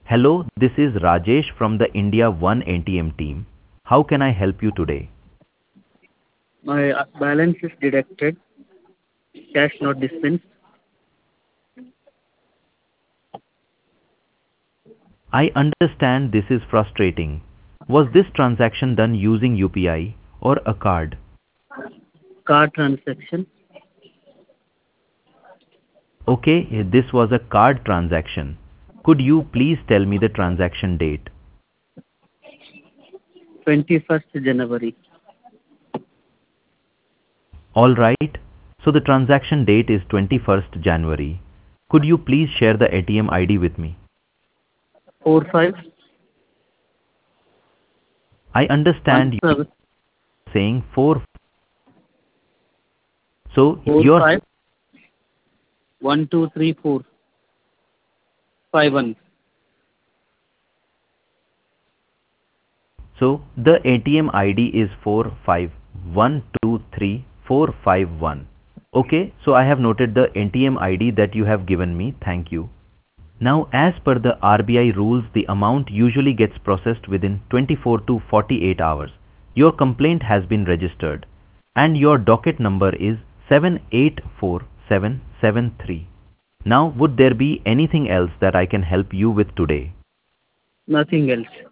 Hello, this is Rajesh from the India One ATM team. How can I help you today? My balance is deducted, cash not dispensed. I understand this is frustrating. Was this transaction done using UPI or a card? Card transaction, Okay, this was a card transaction. Could you please tell me the transaction date? 21st January. All right. So the transaction date is 21st January. Could you please share the ATM ID with me? 45 I understand you 17 saying 4. So your 45 1 2 3 4 5 1. so the ATM ID is 451234451. Okay, so I have noted the ATM ID that you have given me. Thank you. Now, as per the RBI rules, the amount usually gets processed within 24 to 48 hours. Your complaint has been registered and your docket number is 784773. Now, would there be anything else that I can help you with today? Nothing else.